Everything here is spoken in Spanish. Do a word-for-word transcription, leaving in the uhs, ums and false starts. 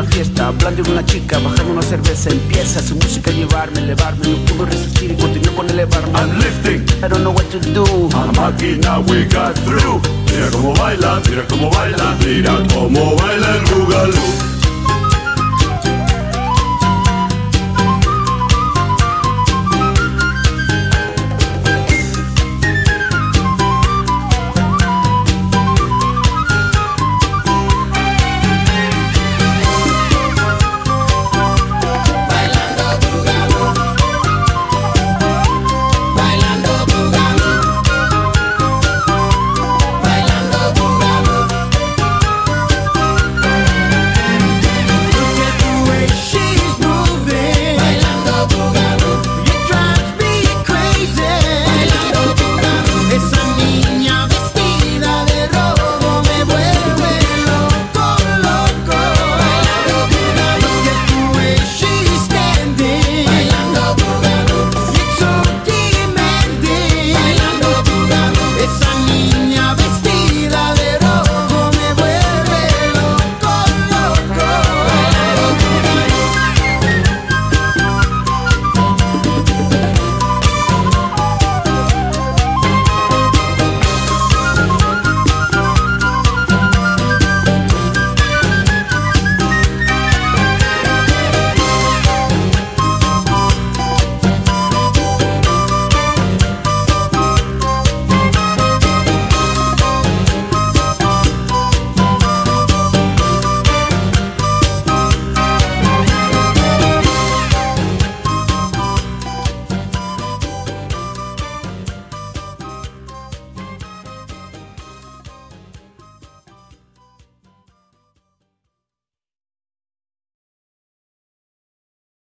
fiesta, hablando de una chica, bajando una cerveza. Empieza su música a llevarme, elevarme. No puedo resistir y continuo con elevarme. I'm lifting, I don't know what to do. a máquina we got through. Mira cómo baila, mira cómo baila, mira cómo baila el Boogaloo.